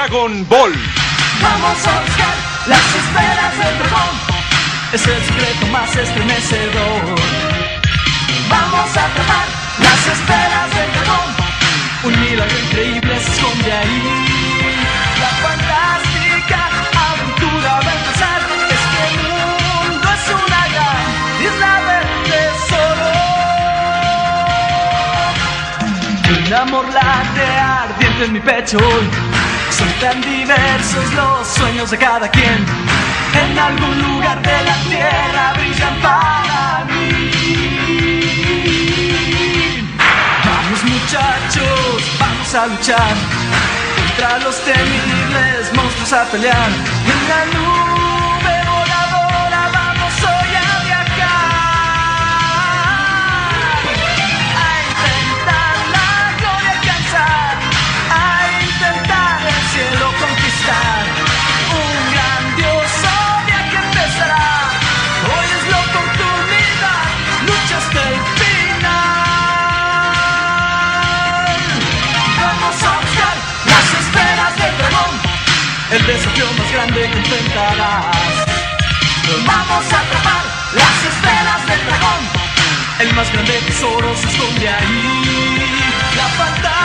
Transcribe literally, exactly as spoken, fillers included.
Dragon Ball. Vamos a buscar las esferas del dragón. Es el secreto más estremecedor. Vamos a atrapar las esferas del dragón. Un milagro increíble se esconde ahí. La fantástica aventura va a empezar. Este mundo es una gran isla del tesoro. Un amor late ardiente en mi pecho hoy. Son tan diversos los sueños de cada quien. En algún lugar de la tierra brillan para mí. Vamos muchachos, vamos a luchar contra los temibles monstruos a pelear. En la nube voladora vamos hoy a viajar, a intentar la gloria alcanzar, a intentar el cielo conquistar. Un grandioso viaje empezará. Hoy es la oportunidad, lucha hasta el final. Vamos a buscar las esferas del dragón, el desafío más grande que enfrentarás. Vamos a atrapar las esferas del dragón. El más grande tesoro se esconde ahí. La fantasía